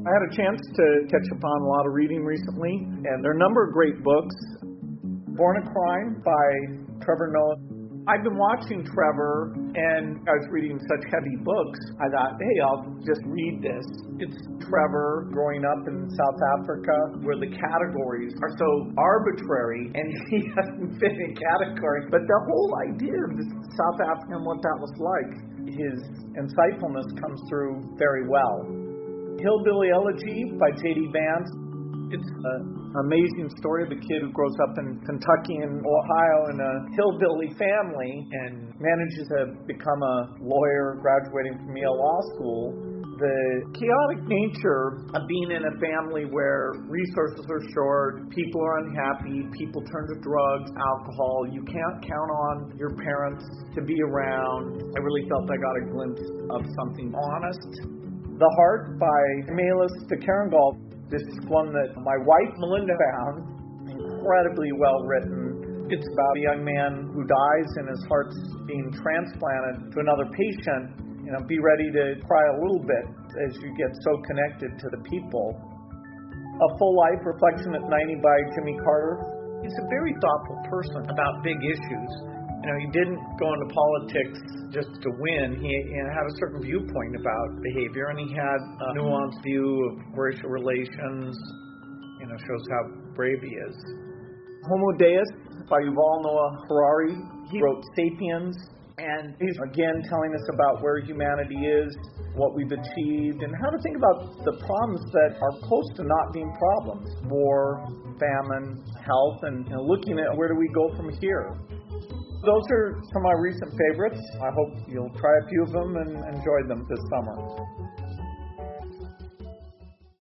I had a chance to catch up on a lot of reading recently, and there are a number of great books. Born a Crime by Trevor Noah. I've been watching Trevor, and I was reading such heavy books, I thought, hey, I'll just read this. It's Trevor growing up in South Africa, where the categories are so arbitrary, and he doesn't fit in categories. But the whole idea of South Africa and what that was like, his insightfulness comes through very well. Hillbilly Elegy by J.D. Vance. It's an amazing story of a kid who grows up in Kentucky and Ohio in a hillbilly family and manages to become a lawyer graduating from Yale Law School. The chaotic nature of being in a family where resources are short, people are unhappy, people turn to drugs, alcohol, you can't count on your parents to be around. I really felt I got a glimpse of something honest. The Heart by Melis Fikirangol. This is one that my wife, Melinda, found. Incredibly well written. It's about a young man who dies and his heart's being transplanted to another patient. Be ready to cry a little bit as you get so connected to the people. A Full Life, Reflection at 90 by Jimmy Carter. He's a very thoughtful person about big issues. He didn't go into politics just to win. He had a certain viewpoint about behavior, and he had a nuanced view of racial relations. Shows how brave he is. Homo Deus by Yuval Noah Harari. He wrote Sapiens, and he's again telling us about where humanity is, what we've achieved, and how to think about the problems that are close to not being problems. War, famine, health, and looking at where do we go from here. Those are some of my recent favorites. I hope you'll try a few of them and enjoy them this summer.